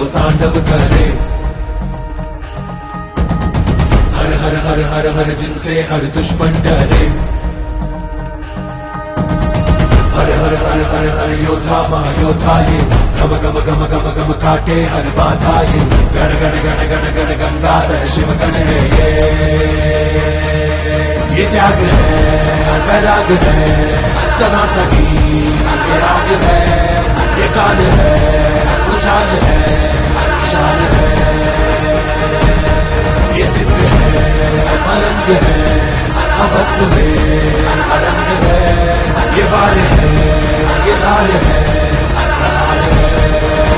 जो तांडव करे। हर हर हर हर हर जिनसे हर दुश्मन डरे। हर हर हर हर हर योद्धा महायोद्धा ये गम गम गम गम गम काटे हर बाधा ये। गण गण गण गण गण गंगाधर शिव गण है ये त्याग है वैराग है सनातनी ये राग है ये काल है उछाल है विशाल है ये सिद्ध है मलंग है भस्म में अरंग है ये वार है ये धार है प्रहार है।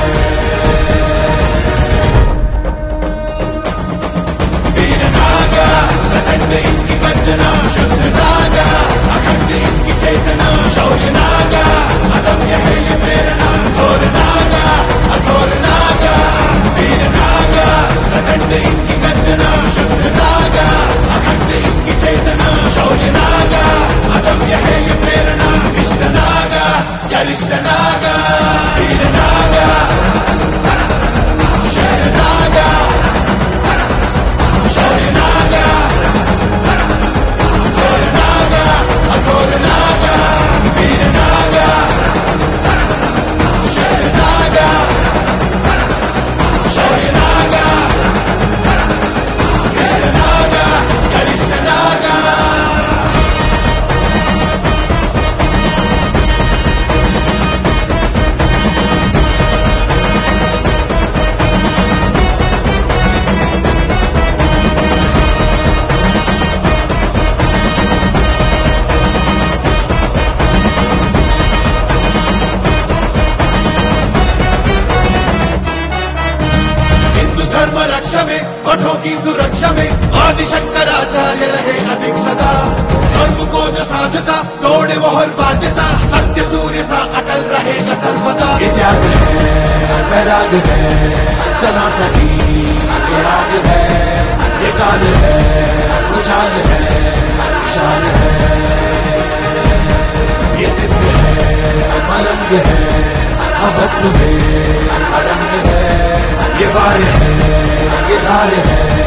वीर नागा प्रचंड इनकी गर्जना शुद्ध नागा अखंड इनकी चेतना। शौर्य नागा अदम्य है ये प्रेरणा घोर नागा अघोर नागा। वीर नागा प्रचंड इनकी गर्जना शुद्ध नागा अखंड इनकी चेतना। शौर्य नागा अदम्य है ये प्रेरणा इष्ट नागा गरिष्ठ नागा। वीर नागा शर नागा शौर्य नागा घोर नागा अघोर नागा। वीर नागा शर नागा शौर्य नागा इष्ट नागा गरिष्ठ नागा। धर्म रक्षा में मठों की सुरक्षा में आदि शंकराचार्य रहे अधिक सदा। धर्म को जो साधता तोड़े वो हर बाध्यता सत्य सूर्य सा अटल रहेगा सर्वदा। ये त्याग है वैराग है सनातनी ये राग है ये काल है उछाल है विशाल है ये सिद्ध है मलंग है भस्म में अरंग है ये वार है ये धार है